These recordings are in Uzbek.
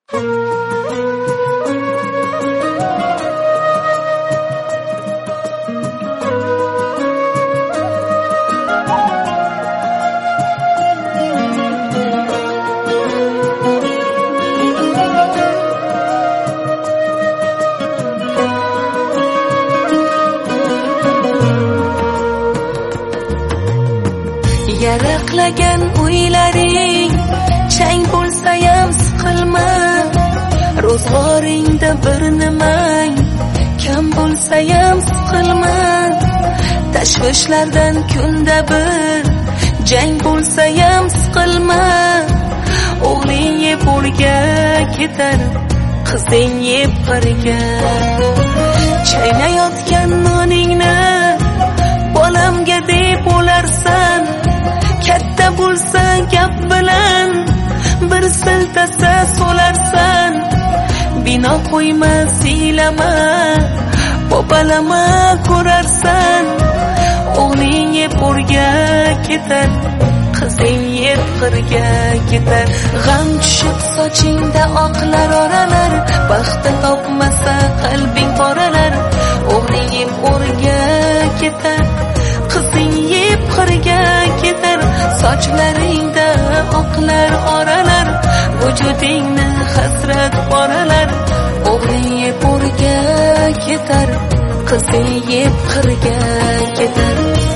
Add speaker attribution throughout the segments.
Speaker 1: Yaraqlagan uylaring chang bo'lsa ham siqilma, ro'zg'oringda bir nimang kam bo'lsa ham siqilma, tashvishlardan kunda bir jang bo'lsa ham siqilma, o'g'ling yeb o'rga ketar, qizing yeb qirga, chaynayotgan noningni bolamga deb o'larsan, katta bo'lsa gap bilan bir siltasa so'larsan, bino qo'yma siylama bobalama ko'rarsan, o'g'ling yeb o'rga ketar, qizing yeb qirga ketar, g'am tushib sochingda oqlar oralar, baxti topmasa qalbing poralar, o'g'ling yeb o'rga ketar, qizing yeb qirga ketar, sochlaringda oqlar oralar, vujudingni hasrat poralar, o'g'ling yeb o'rga ketar, qizing yeb qirga ketar.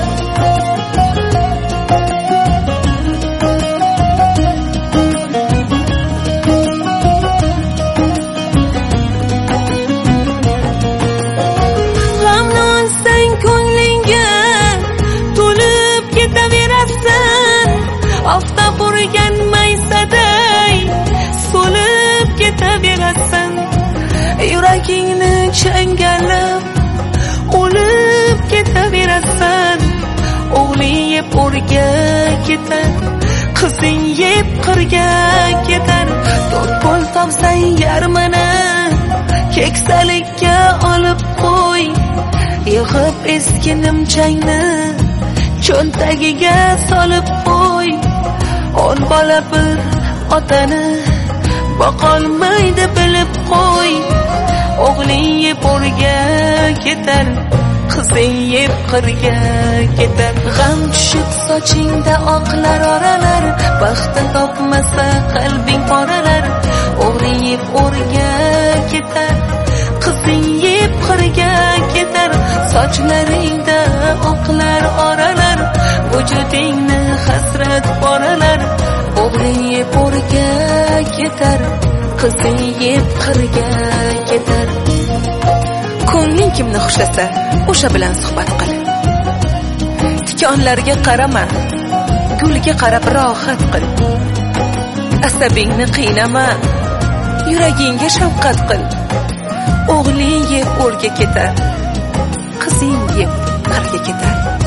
Speaker 1: Oftob urgan maysaday so'lib ketaverasan, yuragingni changallab o'lib ketaverasan, o'g'ling yeb o'rga ketar, qizing yeb qirga ketar, to'rt pul topsang yarmini keksalikka olib qo'y, yig'ib eski nimchangni cho'ntagiga solib qo'y, o'n bola bir otani boqolmaydi bilib qo'y, o'g'ling yeb o'rga ketar, qizing yeb qirga ketar, g'am tushib sochingda oqlar oralar, baxti topmasa qalbing poralar, o'g'ling yeb o'rga ketar, qizing yeb qirga ketar, sochlaringda oqlar oralar, vujudingni hasrat poralar, o'g'ling yeb o'rga ketar, qizing yeb qirga ketar. Ko'ngling kimni xushlasa, o'sha bilan suhbat qil. Tikonlarga qarama, gulga qarab rohat qil. Asabingni qiynama, yuragingga shafqat qil. O'g'ling yeb o'rga ketar, qizing yeb qirga ketar.